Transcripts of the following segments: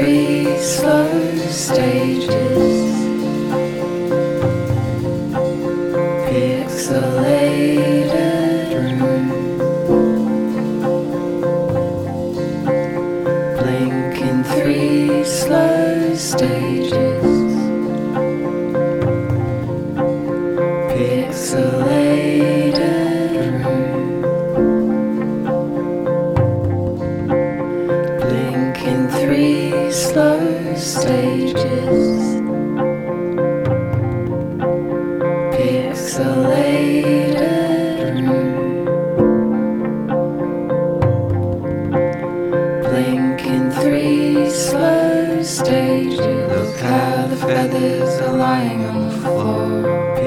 three slow stages. Pixelated room. Blink in three slow stages. Pixelated room. Blink in three slow stages. Pixelated room. Blink in three slow stages. Look how the feathers are lying on the floor.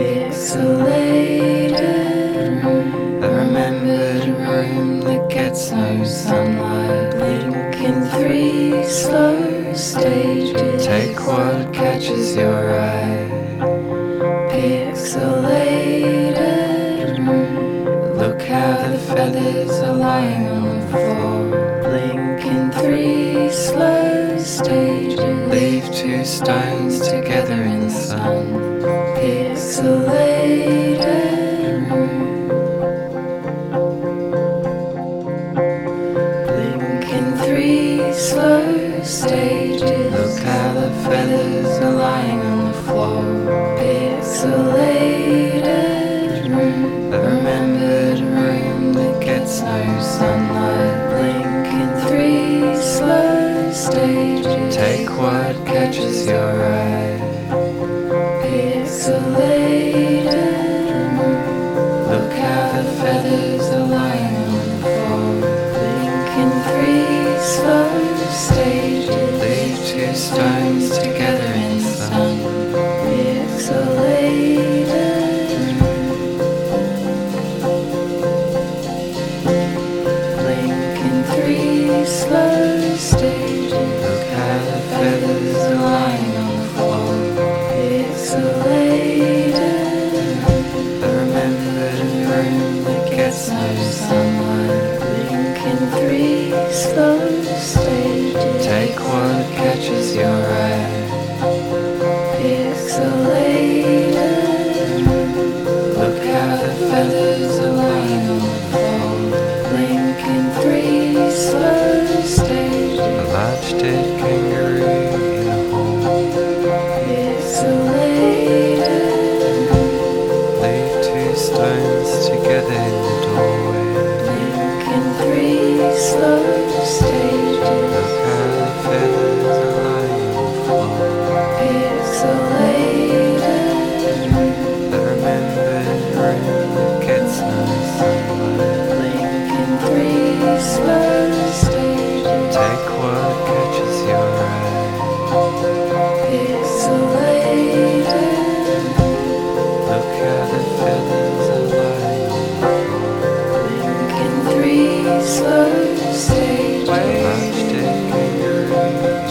Pixelated room. A remembered room that gets no sunlight. Blink in three slow stages. Take what catches your eye. Pixelated room. Look how the feathers are lying on the floor. Blink in three slow stages. Leave two stones together in the sun. Pixelated room. Blink in three slow stages. Look how the feathers are lying on the floor. Pixelated room. A remembered room that gets no sunlight. Blink in three slow stages. Take what catches your eye. Pixelated room. Look how the feathers are lying on the floor. Blink in three slow stages. Leave two stones together in the sun. Pixelated room. Blink in three slow stages. Look how the feathers are lying on the floor. Pixelated room. A remembered room that gets no sunlight. Blink in three slow stages. Take what catches your eye. Pixelated room. Look how the feathers are lying on the floor. Blink in three slow stages. A large dead kangaroo in a hole. Pixelated room. Leave two stones together in the doorway. Blink in three slow stages. Look how the feathers are lying on the floor. Pixelated room. The remembered room that gets no sunlight. Blink in three slow stages. Take what catches your eye. Pixelated room. Look how the feathers are lying on the floor. Blink in three slow stages. Large dead kangaroos.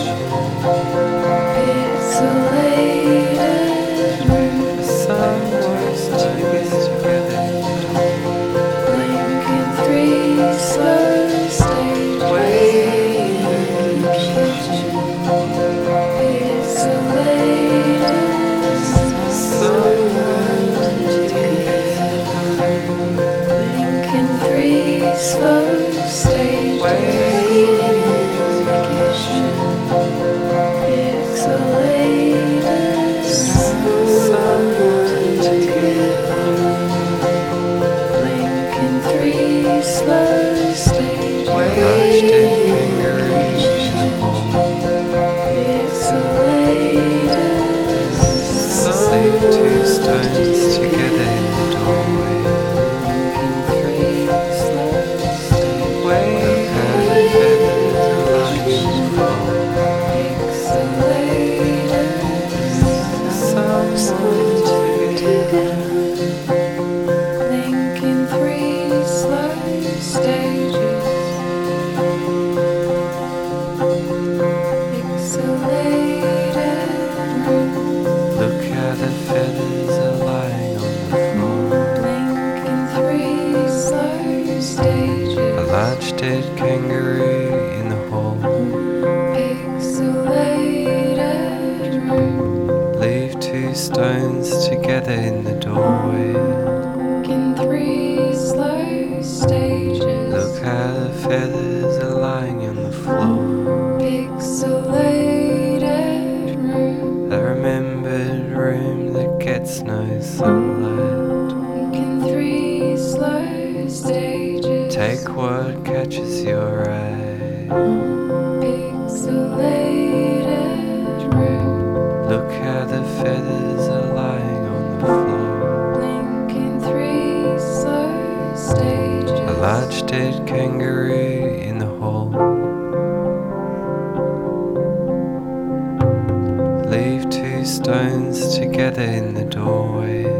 Pixelated room. The sun works to get together. Blink in three slow stages. Pixelated sun works together. Blink in three slow stages. Pixelated sun together. Blink in three slow stages. Large dead kangaroos in a hole. Pixelated sun. Leave two stones together in the doorway. Blink in three slow stages. Look how the feathers are lying on the floor. Blink in three slow stages. Pixelated room. Look how the feathers are lying on the floor. Blink in three slow stages. A large dead kangaroo in the hall. Pixelated stones together in the doorway. In 3 slow stages. Look how the feathers are lying on the floor. Pixelated room. A remembered room that gets no sunlight. In 3 slow stages. Take what catches your eye. Pixelated room. Look how the feathers are lying on the floor. Blink in 3 slow stages. A large dead kangaroo in the hall. Leave 2 stones together in the doorway.